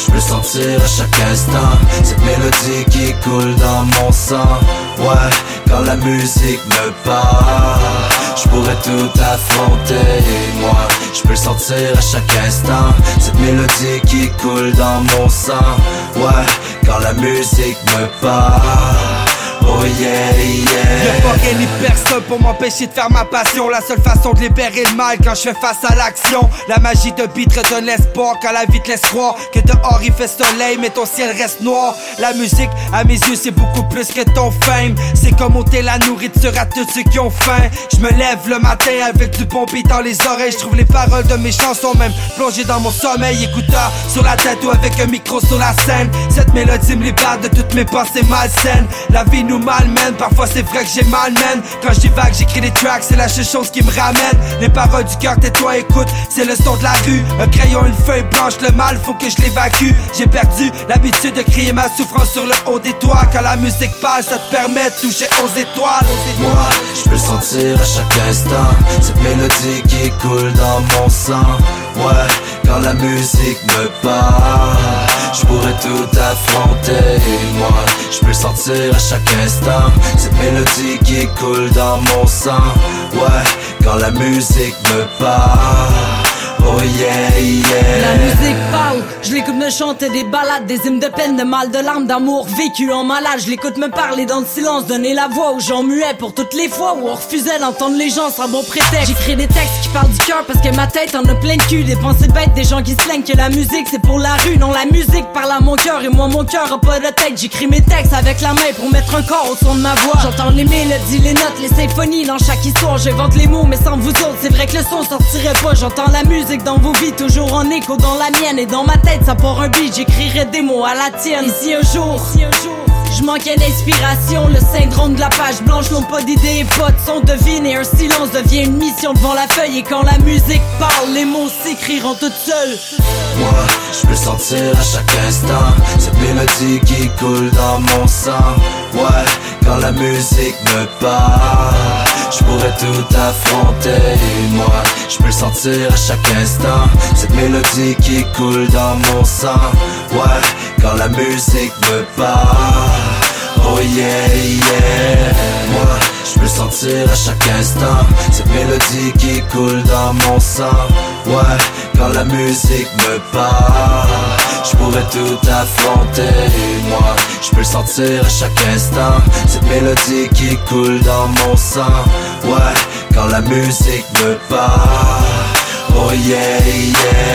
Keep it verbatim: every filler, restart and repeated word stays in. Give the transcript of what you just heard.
je peux sentir à chaque instant cette mélodie qui coule dans mon sang. Ouais, quand la musique me parle, je pourrais tout affronter. Moi, je peux le sentir à chaque instant cette mélodie qui coule dans mon sang. Ouais, quand la musique me parle. Oh yeah, yeah. Y'a pas rien ni personne pour m'empêcher de faire ma passion. La seule façon de libérer le mal quand je fais face à l'action. La magie de beat redonne l'espoir quand la vie te laisse croire que dehors il fait soleil mais ton ciel reste noir. La musique à mes yeux c'est beaucoup plus que ton fame. C'est comme ôter la nourriture à tous ceux qui ont faim. Je me lève le matin avec du bon beat dans les oreilles. Je trouve les paroles de mes chansons même plongées dans mon sommeil. Écouteur sur la tête ou avec un micro sur la scène. Cette mélodie me libère de toutes mes pensées malsaines. La vie nous malmène, parfois c'est vrai que j'ai mal mène. Quand je divague j'écris des tracks, c'est la seule chose qui me ramène. Les paroles du cœur, tais-toi, écoute, c'est le son de la rue. Un crayon, une feuille blanche, le mal faut que je l'évacue. J'ai perdu l'habitude de crier ma souffrance sur le haut des toits. Quand la musique passe, ça te permet de toucher aux étoiles. Moi, je peux le sentir à chaque instant cette mélodie qui coule dans mon sang. Ouais, quand la musique me parle, je pourrais tout affronter. Moi, je peux le sentir à chaque instant cette mélodie qui coule dans mon sang. Ouais, quand la musique me parle. Oh yeah, yeah. La musique parle, je l'écoute me chanter des ballades, des hymnes de peine, de mal, de larmes, d'amour vécu en malade. Je l'écoute me parler dans le silence, donner la voix aux gens muets pour toutes les fois où on refusait d'entendre les gens sans bon prétexte. J'écris des textes qui parlent du cœur parce que ma tête en a plein de cul. Des pensées bêtes, des gens qui se plaignent que la musique c'est pour la rue. Non, la musique parle à mon cœur et moi mon cœur a pas de tête. J'écris mes textes avec la main pour mettre un corps au son de ma voix. J'entends les mélodies, les notes, les symphonies dans chaque histoire. J'invente les mots mais sans vous autres, c'est vrai que le son sortirait pas. J'entends la musique dans vos vies, toujours en écho dans la mienne. Et dans ma tête ça part un beat, j'écrirai des mots à la tienne. Et si un jour, si un jour je manquais d'inspiration, le syndrome de la page blanche, non pas d'idées et pas de son, devine. Et un silence devient une mission devant la feuille. Et quand la musique parle, les mots s'écriront toutes seules. Moi, je peux sentir à chaque instant cette mélodie qui coule dans mon sang. Ouais, quand la musique me parle, je pourrais tout affronter. Moi, je peux le sentir à chaque instant cette mélodie qui coule dans mon sang. Ouais, quand la musique me parle. Oh yeah, yeah. Moi, je peux le sentir à chaque instant cette mélodie qui coule dans mon sang. Ouais, quand la musique me parle, je pourrais tout affronter. Moi, je peux le sentir à chaque instant cette mélodie qui coule dans mon sang. Ouais, quand la musique me parle. Oh yeah, yeah.